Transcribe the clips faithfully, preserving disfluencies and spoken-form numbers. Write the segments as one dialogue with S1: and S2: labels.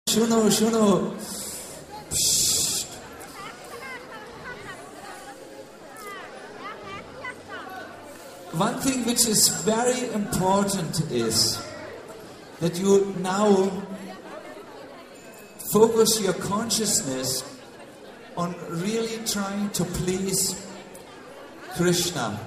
S1: Shuno, shuno. Psst. One thing which is very important is that you now focus your consciousness on really trying to please Krishna.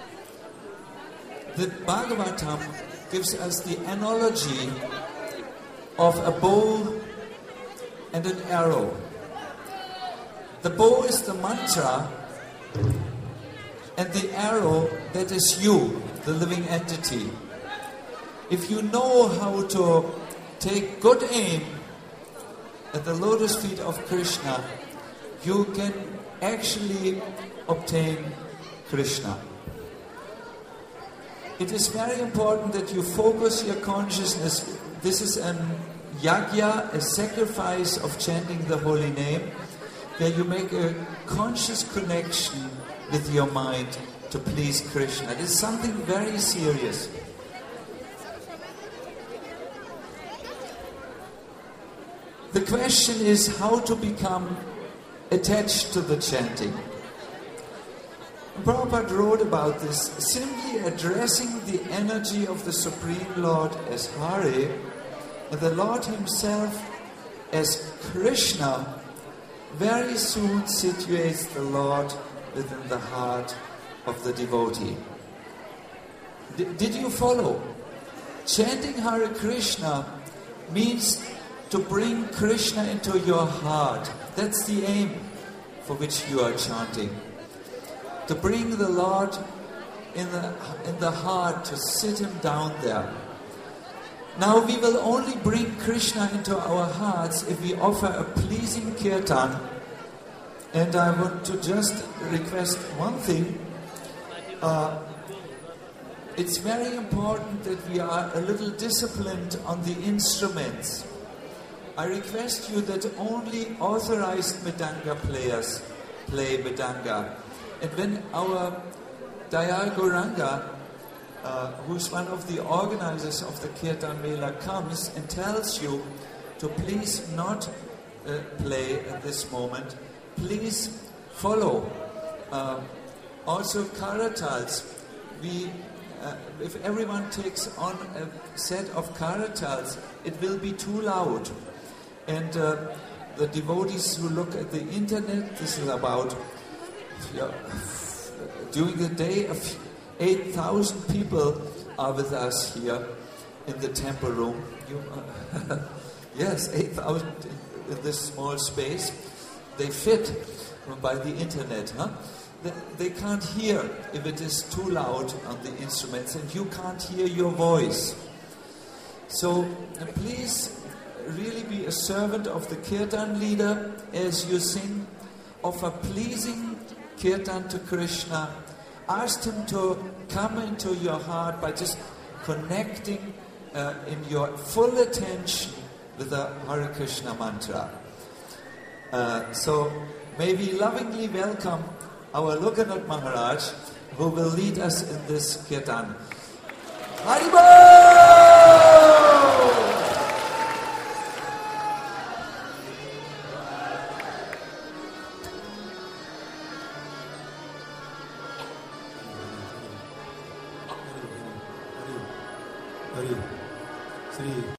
S1: The Bhagavatam gives us the analogy of a bow and an arrow. The bow is the mantra, and the arrow, that is you, the living entity. If you know how to take good aim at the lotus feet of Krishna, you can actually obtain Krishna. It is very important that you focus your consciousness. This is an yajna, a sacrifice of chanting the holy name, where you make a conscious connection with your mind to please Krishna. It is something very serious. The question is how to become attached to the chanting. Prabhupada wrote about this, simply addressing the energy of the Supreme Lord as Hare and the Lord Himself as Krishna very soon situates the Lord within the heart of the devotee. D- did you follow? Chanting Hare Krishna means to bring Krishna into your heart. That's the aim for which you are chanting. To bring the Lord in the, in the heart, to sit Him down there. Now we will only bring Krishna into our hearts if we offer a pleasing kirtan. And I want to just request one thing. Uh, it's very important that we are a little disciplined on the instruments. I request you that only authorized Mridanga players play Mridanga. And when our Dayal Gauranga, uh, who's one of the organizers of the Kirtan Mela, comes and tells you to please not uh, play at this moment, please follow. Uh, also karatals. We, uh, if everyone takes on a set of karatals, it will be too loud. And uh, the devotees who look at the internet, this is about, yeah, during the day, eight thousand people are with us here in the temple room. You, uh, yes, eight thousand in this small space. They fit by the internet. Huh? They, they can't hear if it is too loud on the instruments, and you can't hear your voice. So uh, please really be a servant of the kirtan leader as you sing. Offer pleasing kirtan to Krishna. Ask Him to come into your heart by just connecting uh, in your full attention with the Hare Krishna mantra. Uh, so may we lovingly welcome our Lokanath Maharaj, who will lead us in this kirtan. Haribol!